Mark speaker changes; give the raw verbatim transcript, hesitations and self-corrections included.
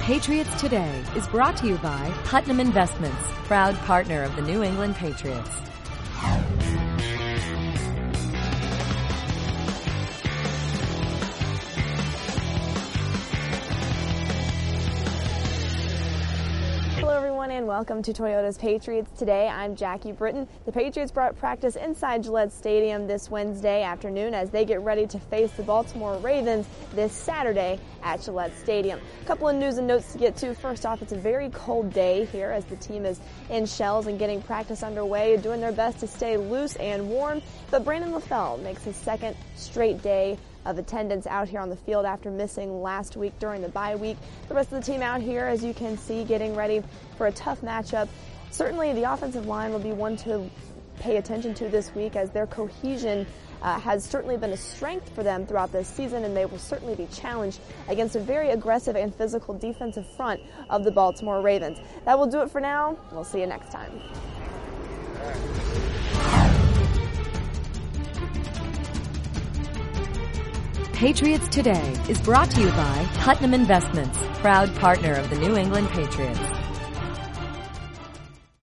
Speaker 1: Patriots Today is brought to you by Putnam Investments, proud partner of the New England Patriots.
Speaker 2: Hello everyone and welcome to Toyota's Patriots Today. I'm Jackie Britton. The Patriots brought practice inside Gillette Stadium this Wednesday afternoon as they get ready to face the Baltimore Ravens this Saturday at Gillette Stadium. A couple of news and notes to get to. First off, it's a very cold day here as the team is in shells and getting practice underway, doing their best to stay loose and warm. But Brandon LaFell makes his second straight day of attendance out here on the field after missing last week during the bye week. The rest of the team out here, as you can see, getting ready for a tough matchup. Certainly the offensive line will be one to pay attention to this week as their cohesion uh, has certainly been a strength for them throughout this season, and they will certainly be challenged against a very aggressive and physical defensive front of the Baltimore Ravens. That will do it for now. We'll see you next time.
Speaker 1: Patriots Today is brought to you by Putnam Investments, proud partner of the New England Patriots.